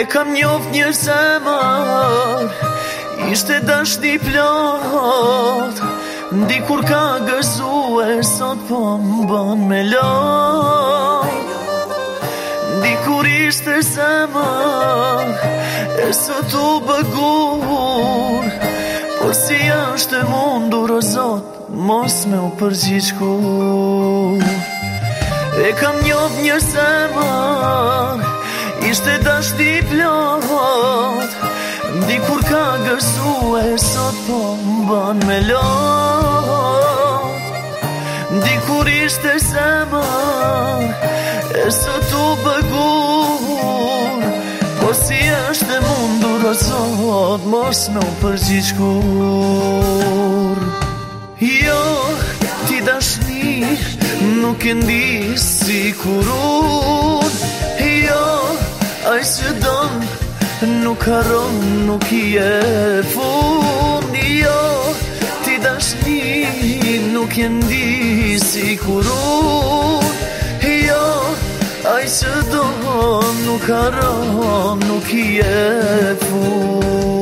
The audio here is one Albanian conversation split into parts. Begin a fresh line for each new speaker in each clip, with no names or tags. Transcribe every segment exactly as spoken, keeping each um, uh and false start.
kam njoft një zemër, ishte dashni plot. Dikur ka gëzue, sot po m'bën me lot. Dikur ishte zemër, e sot u bëgur. Por si është e mundur o Zot, mos me u përgjigj kur. E kam njoft një zemër, ishte dashni plot. Dikur ka gëzue, sot po m'bën me lot. Dikur ishte zemër, e sot u bëgur. Po si është e mundur o Zot, mos me u përgjigj kur. Jo, ti dashni nuk e ndi si kur unë. Jo, aj që don nuk harron, nuk i e fund. Jo, ti dashni nuk e ndi si kur unë. Jo, aj që don nuk harron, nuk i e fund.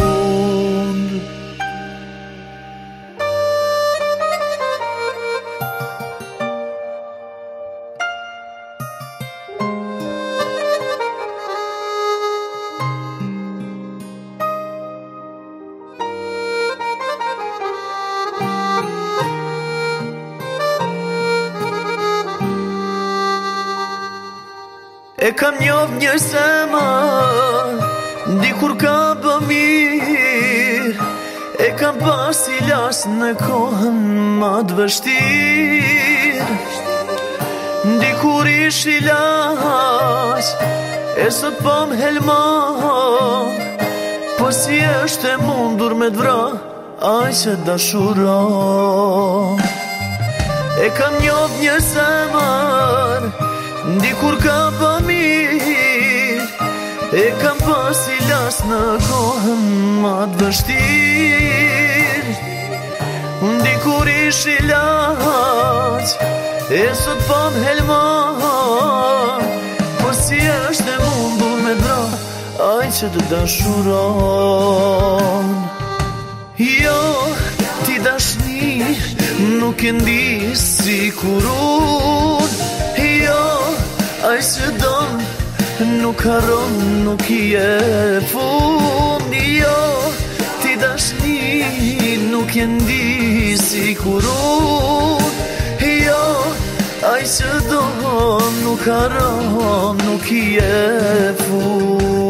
E kam njoft një zemër, dikur ka bë mirë. E kam pas i las në kohën ma të vështirë. Dikur ish i las, e sot po m'helmon. Po si është e mundur me t'vra, aj që dashuron. E kam njoft një zemër, dikur ka bë mirë. E kam pas i las në kohën ma të vështirë. Dikur ish i las, e sot po m'helmon. Po si është e mundur me dra, aj që të dashuron. Jo, ti dashni nuk e ndi si kur unë. Jo, aj që don nuk harron, nuk i e fund. Jo, ti dashni nuk e ndi si kur unë. Jo, aj që don nuk harron, nuk i e fund.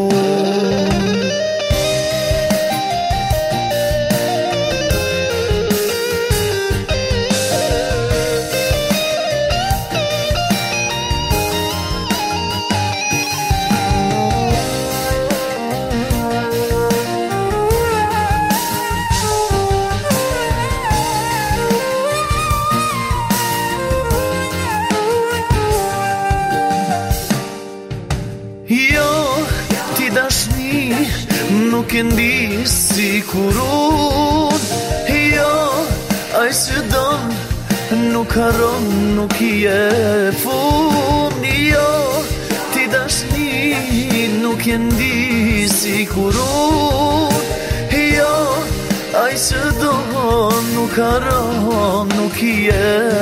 Jo, ti dashni nuk e ndi si kur unë. Jo, aj që don nuk harron, nuk i e fund. Jo, ti dashni nuk e ndi si kur unë. Jo, aj që don nuk harron, nuk i e